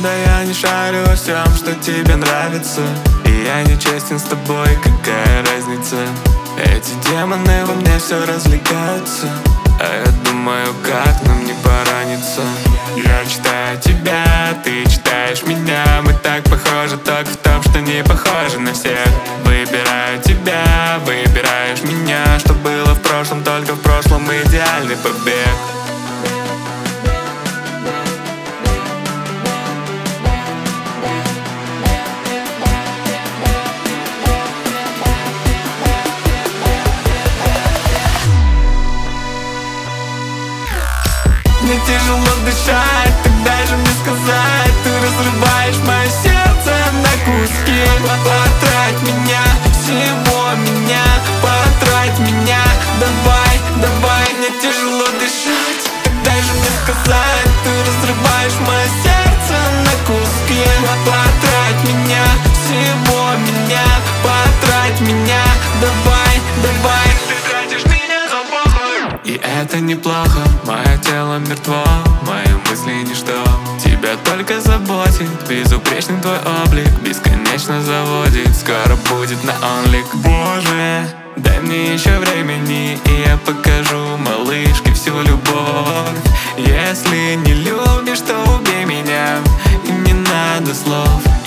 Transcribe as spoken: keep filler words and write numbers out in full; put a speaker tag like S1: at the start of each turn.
S1: Да я не шарю во всем, что тебе нравится, и я не честен с тобой, какая разница? Эти демоны во мне все развлекаются, а я думаю, как нам не пораниться. Я читаю тебя, ты читаешь меня, мы так похожи только в том, что не похожи на всех. Выбираю тебя, выбираешь меня, что было в прошлом, только в прошлом идеальный побег. Мне тяжело дышать, так дай же мне сказать. Ты разрываешь мое сердце на куски. Потрать меня, всего меня, потрать меня. Давай, давай, мне тяжело дышать, так дай же мне сказать. Ты разрываешь мое сердце на куски. Потрать меня, всего меня, потрать меня. Давай, давай, ты тратишь меня за похуй. И это неплохо, мое тело мертво, мои мысли ничто. Тебя только заботит безупречный твой облик, бесконечно заводит, скоро будет на онлик. Боже, дай мне еще времени, и я покажу малышке всю любовь. Если не любишь, то убей меня, и не надо слов.